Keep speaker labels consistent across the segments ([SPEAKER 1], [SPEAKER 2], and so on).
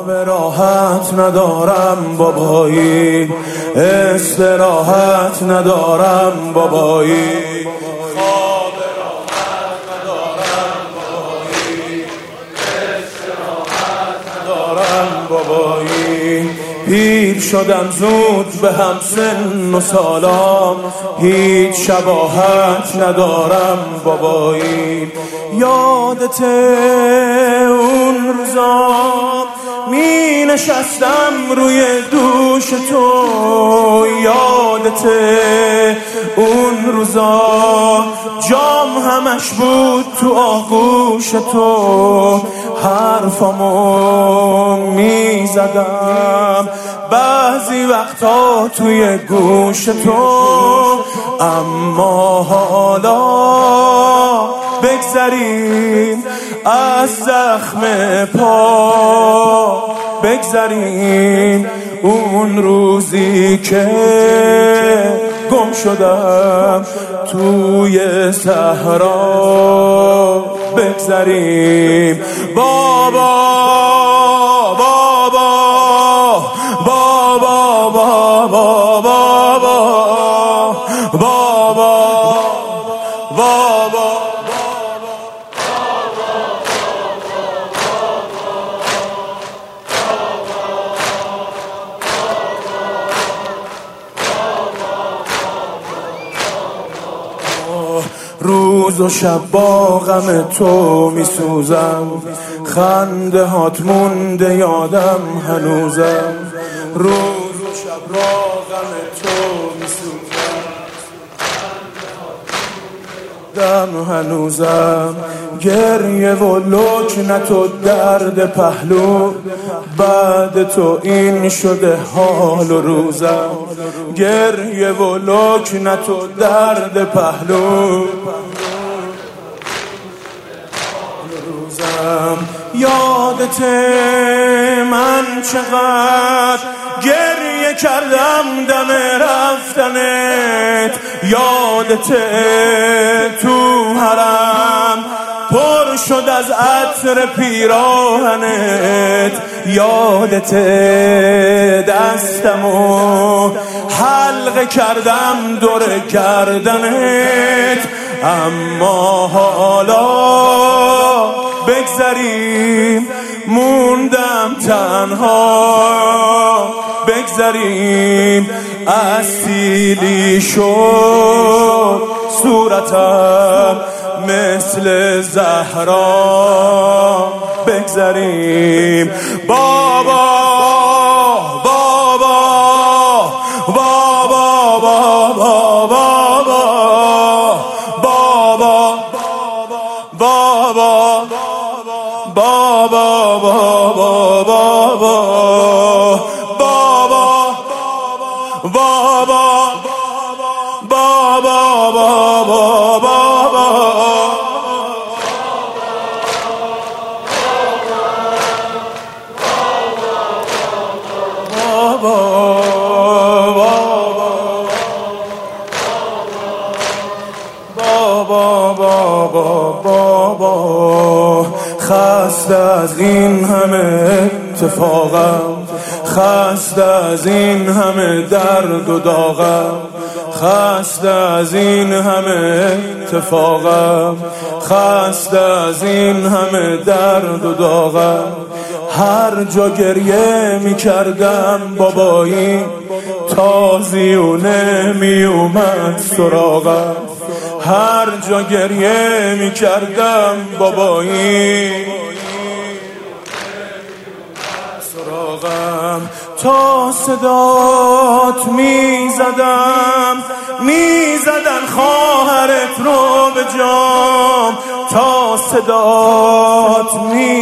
[SPEAKER 1] خواب راحت ندارم بابایی، استراحت ندارم بابایی، خواب راحت ندارم بابایی، استراحت ندارم بابایی. پیر شدم زود به هم سن و سالام، هیچ شباهت ندارم بابایی. یادت اون روزا می نشستم روی دوش تو، یادت اون روزا جام همش بود تو آغوش تو، حرفامو می زدم بعضی وقتا توی گوش تو. اما حالا بگذریم از زخم پا، بگذریم اون روزی که گم شدم توی صحرا، بگذریم بابا بابا بابا بابا بابا بابا. روز و شب با غم تو می سوزم، خنده هات مونده یادم هنوزم. روز و شب با غم تو می سوزم، خنده هات مونده یادم هنوزم. گریه و لکنت و درد پهلو، بعد تو این شده حال و روزم. گریه و لکنت و درد پهلو، یادت من چقدر گریه کردم دم رفتنت، یادت تو حرم پر شد از عطر پیراهنت، یادت دستمو حلقه کردم دور گردنت. اما حالا بگذریم موندم تنها، بگذریم اسیلی شد صورتم مثل زهرا، بگذریم بابا بابا بابا بابا بابا بابا بابا خسته از این همه اتفاقم، خسته از این همه درد و داغم، خسته از این همه اتفاقم، خسته از این همه درد و داغم. هر جا گریه می کردم بابایی، تازیونه می اومد سراغم. هر جا گریه می کردم بابایی، سراغم. تا صدات می زدن خواهرت رو به جام، تا صدات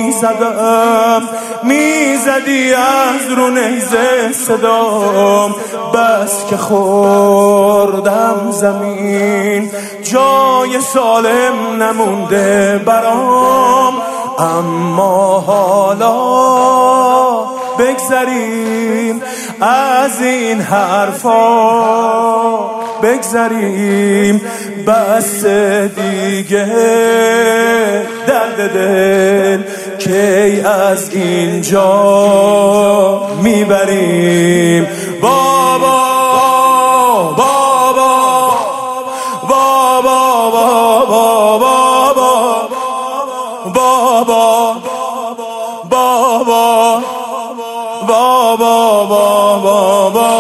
[SPEAKER 1] می زدی از رو نیزه صدام. بس که خوردم زمین، جای سالم نمونده برام. اما حالا بگذریم از این حرفا، بگذریم بس دیگه درد دل کی از اینجا میبریم بابا بابا بابا بابا بابا بابا بابا بابا